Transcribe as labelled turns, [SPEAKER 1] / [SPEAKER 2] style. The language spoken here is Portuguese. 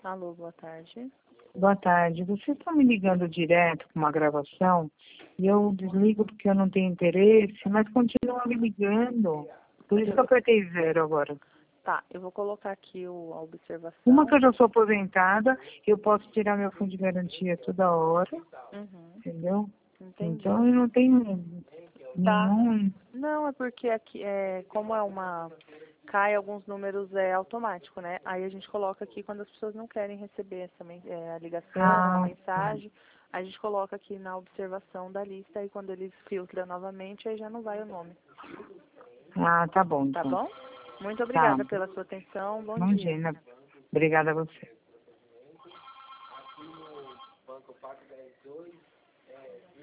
[SPEAKER 1] Alô, boa tarde.
[SPEAKER 2] Boa tarde. Vocês estão me ligando direto com uma gravação e eu desligo porque eu não tenho interesse, mas continuam me ligando. Por isso que eu apertei 0 agora.
[SPEAKER 1] Tá, eu vou colocar aqui a observação.
[SPEAKER 2] Uma que eu já sou aposentada, eu posso tirar meu fundo de garantia toda hora, entendeu?
[SPEAKER 1] Entendi.
[SPEAKER 2] Então eu não tenho
[SPEAKER 1] Tá.
[SPEAKER 2] nenhum...
[SPEAKER 1] Não, é porque aqui, como é cai alguns números automático, né? Aí a gente coloca aqui quando as pessoas não querem receber a ligação, a mensagem, a gente coloca aqui na observação da lista e quando ele filtra novamente, aí já não vai o nome.
[SPEAKER 2] Ah, tá bom,
[SPEAKER 1] Tá
[SPEAKER 2] então.
[SPEAKER 1] bom? Muito
[SPEAKER 2] Tá.
[SPEAKER 1] obrigada pela sua atenção. Bom dia.
[SPEAKER 2] Imagina. Obrigada a você.